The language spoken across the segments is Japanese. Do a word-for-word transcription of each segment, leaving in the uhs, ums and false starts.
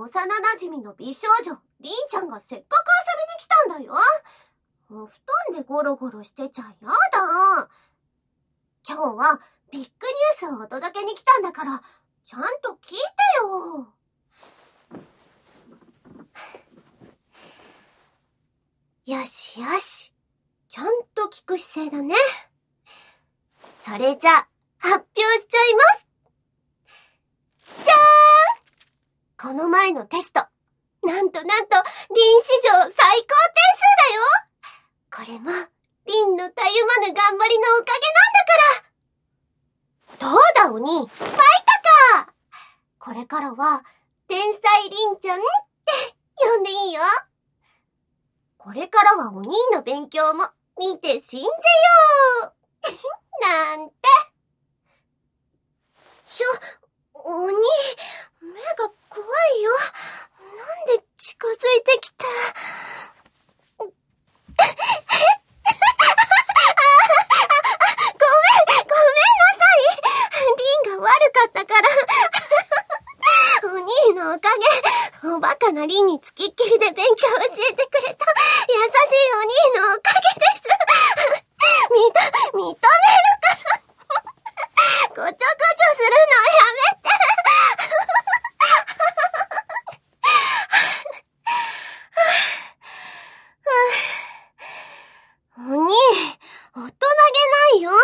幼馴染の美少女、りんちゃんがせっかく遊びに来たんだよ。お布団でゴロゴロしてちゃやだ。今日はビッグニュースをお届けに来たんだから、ちゃんと聞いてよ。よしよし。ちゃんと聞く姿勢だね。それじゃ、発表しちゃいます。じゃーん！この前のテスト、なんとなんと、リン史上最高点数だよ。これも、リンのたゆまぬ頑張りのおかげなんだから。どうだお兄、ファイトか。これからは、天才リンちゃんって呼んでいいよ。これからはお兄の勉強も見て信ぜようなんて。ちょ、お兄、目が怖いよ。なんで近づいてきて。ごめん、ごめんなさい。リンが悪かったから。お兄のおかげ、おバカなリンにつきっきりで勉強を教えてくれた優しいお兄のおかげです。認、認めるから。ごちょごちょするのやめて。お兄、大人げないよ。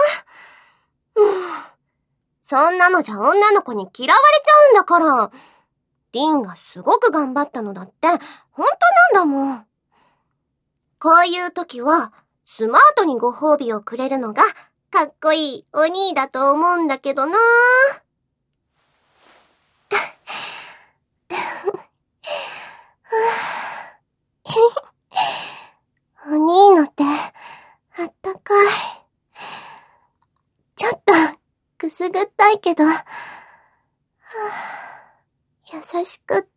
そんなのじゃ女の子に嫌われちゃうんだから。リンがすごく頑張ったのだって本当なんだもん。こういう時はスマートにご褒美をくれるのがかっこいいお兄だと思うんだけどな。お兄の手、あったかい。ちょっとくすぐったいけど、はぁ、優しくって。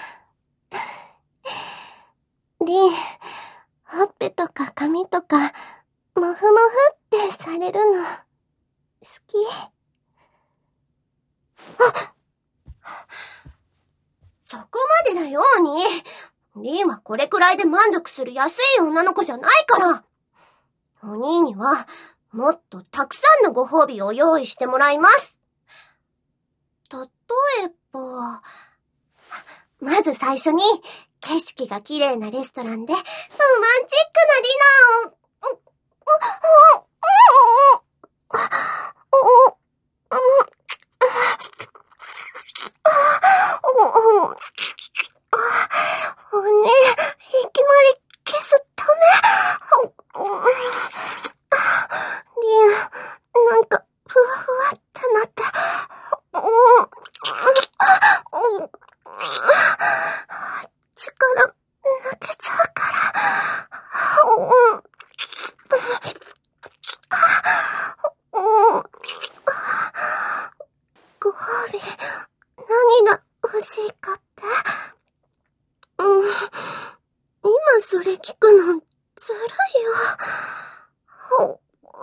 リン、ほっぺとか髪とか、もふもふってされるの、好き。あ！そこまでだよ、お兄。リンはこれくらいで満足する安い女の子じゃないから。お兄には、もっとたくさんのご褒美を用意してもらいます。例えば、まず最初に、景色が綺麗なレストランで、ロマンチックなディナーを、おね、いきなりキスダメ。リン、なんか、ふわふわってなって。力抜けちゃうから。ご褒美、何が欲しいかって。うん、今それ聞くのずるいよ。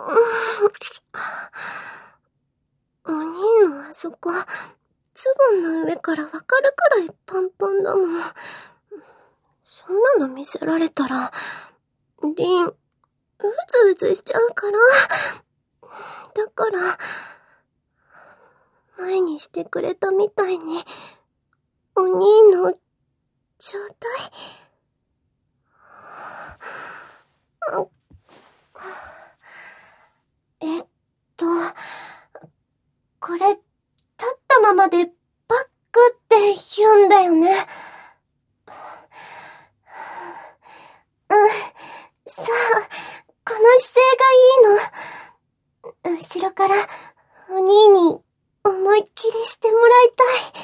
お兄のあそこ、ズボンの上からわかるくらいパンパンだもん。そんなの見せられたら、リン、うずうずしちゃうから。だから、前にしてくれたみたいに、お兄の、ちょうだい。えっと、これ、立ったままでバックって言うんだよね。うん、さあ、この姿勢がいいの。後ろから、お兄に思いっきりしてもらいた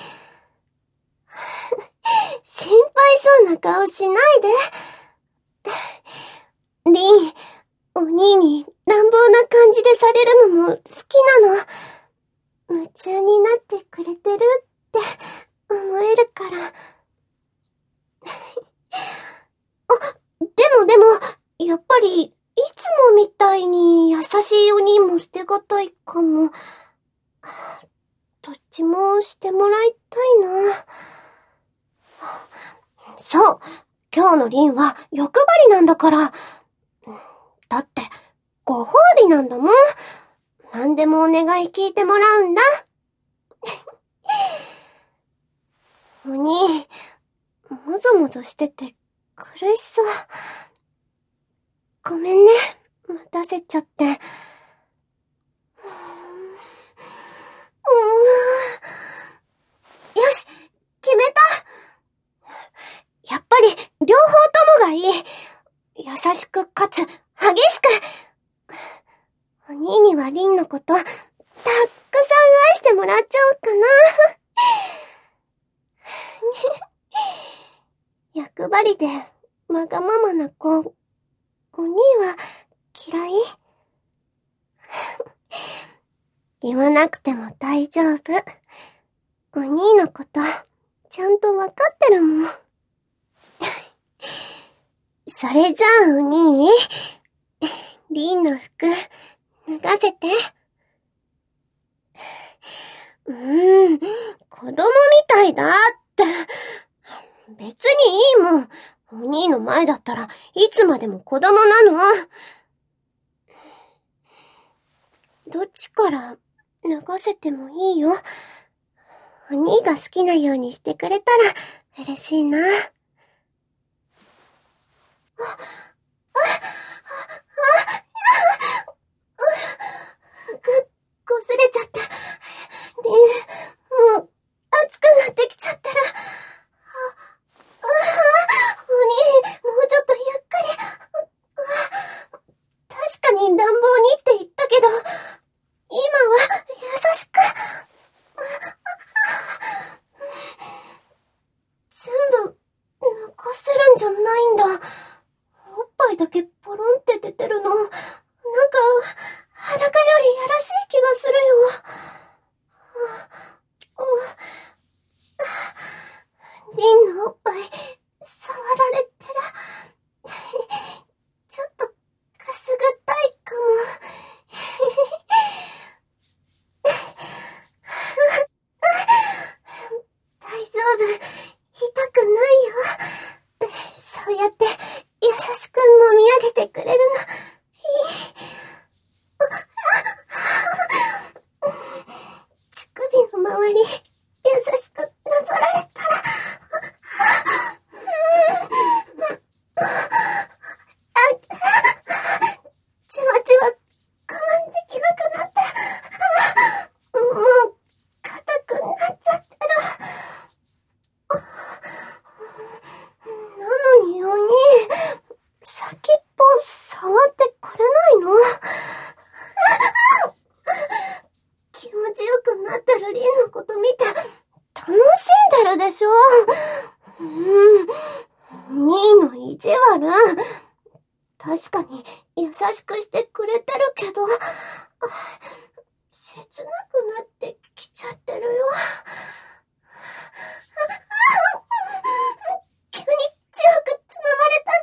い。心配そうな顔しないで。リン、お兄に乱暴な感じでされるのも好きなの。夢中になってくれてるって思えるから。あ、でもでも、やっぱり、いつもみたいに優しいお兄も捨てがたいかも。どっちもしてもらいたいな。 そう、今日のリンは欲張りなんだから。だって、ご褒美なんだもん。何でもお願い聞いてもらうんだ。お兄、もぞもぞしてて苦しそう。ごめんね、待たせちゃって。うーん、よし、決めた。やっぱり両方ともがいい。優しくかつ激しく。お兄にはリンのことたくさん愛してもらっちゃおうかな。欲張りでわがままな子、お兄は嫌い？言わなくても大丈夫。お兄のことちゃんとわかってるもん。それじゃあお兄、リンの服脱がせて。うーん、子供みたいだって。別にいいもん。お兄の前だったらいつまでも子供なの。どっちから脱がせてもいいよ。お兄が好きなようにしてくれたら嬉しいな。あ、あ、服、こすれちゃった。リン、もう、熱くなってきちゃってる。あ、あ、お兄、もうちょっとゆっくり。確かに乱暴にって言ったけど、今は優しく。全部、泣かせるんじゃないんだ。おっぱいだけポロンって出てるの。なんか、裸よりやらしい気がするよ。リンのおっぱい、触られてる。ちょっと、くすぐったいかも。大丈夫。痛くないよ。そうやって優しく揉み上げてくれるの。いい。乳首の周り、優しくなぞられたら。じわじわ我慢できなくなった。もう、硬くなっちゃってる。なのにお兄、先っぽ触ってくれないの？気持ちよくなってるリンのこと見て楽しんでるでしょ。うーん、兄の意地悪。確かに優しくしてくれてるけど、切なくなってきちゃってるよ。急に強くつままれ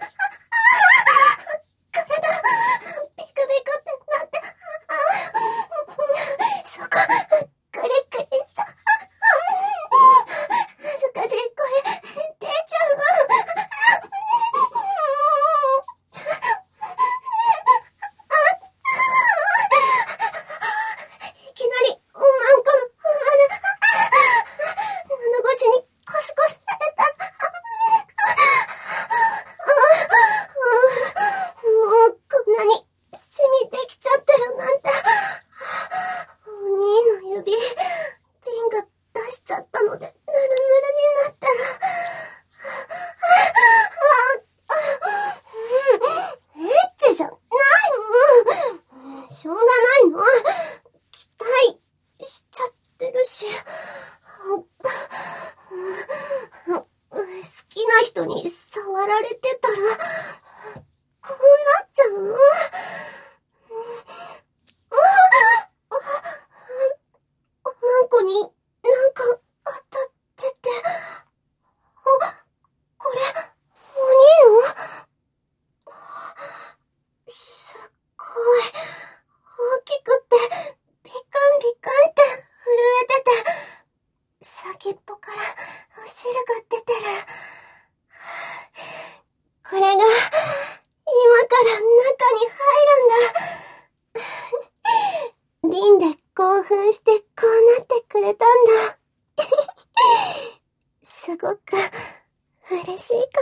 た。体、ビクビクってなって、そこ、クリクリした。恥ずかしい声、出ちゃう。いきなり、おまんこの、喉越しにコスコスされた。もうこんなに染みてきちゃってるなんて。お兄の指、リンが出しちゃったので、ぬるぬるになってる。エッチじゃないもん。しょうがないの。期待しちゃってるし。好きな人に触られてたら、こうなっちゃうの？おまんこになんか当たってて。あ、これ、お兄の？すっごい、大きくって、 人で興奮してこうなってくれたんだ。すごく嬉しいか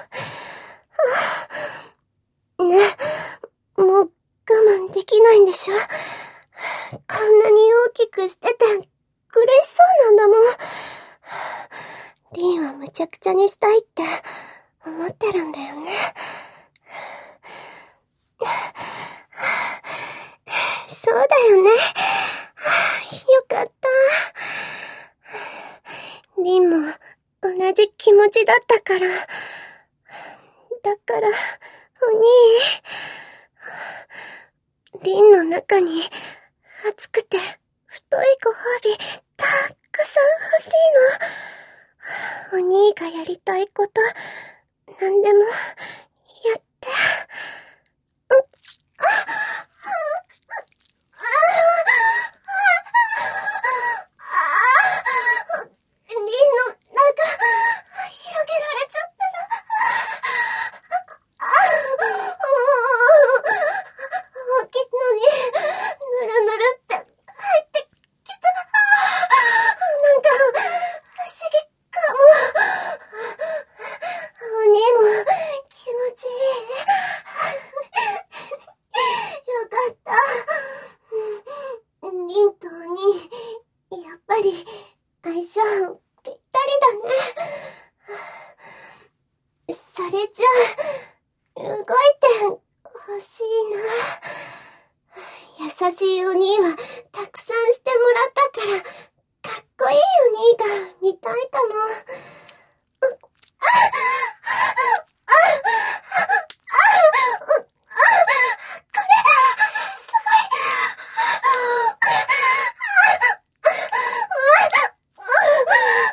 も。ね、もう我慢できないんでしょ？こんなに大きくしてて嬉しそうなんだもん。リンはむちゃくちゃにしたいって思ってるんだよね。そうだよね。よかった。リンも同じ気持ちだったから。だから、お兄、リンの中に熱くて太いご褒美たくさん欲しいの。お兄がやりたいこと、なんでもやって。うっ、あ、リンの中、広げられちゃったら、大きいのに、ぬるぬるって入ってきた。なんか、不思議かも。お兄も気持ちいい。よかった。リンとお兄、やっぱり相性ぴったりだね。それじゃあ、動いてほしいな。優しいお兄はたくさんしてもらったから、かっこいいお兄が見たいかも。うあああこれ、すごい。あ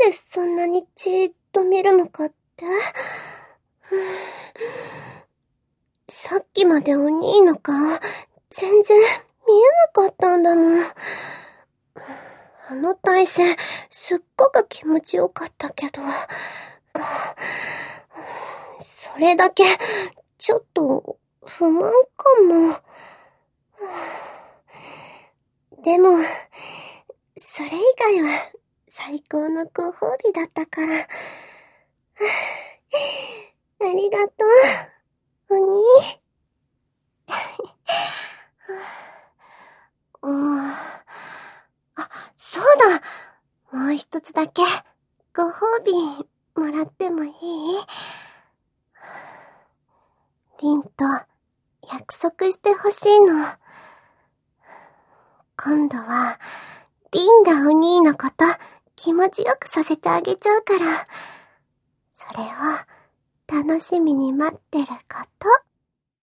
でそんなにじーっと見るのかって。さっきまでお兄の顔、全然見えなかったんだもん。あの体勢、すっごく気持ちよかったけど、それだけ、ちょっと、不満かも。でも、それ以外は、最高のご褒美だったから。ありがとう、お兄。うん、あ、そうだ。もう一つだけ、ご褒美、もらってもいい？リンと、約束してほしいの。今度は、リンがお兄のこと、気持ちよくさせてあげちゃうから、それを、楽しみに待ってること。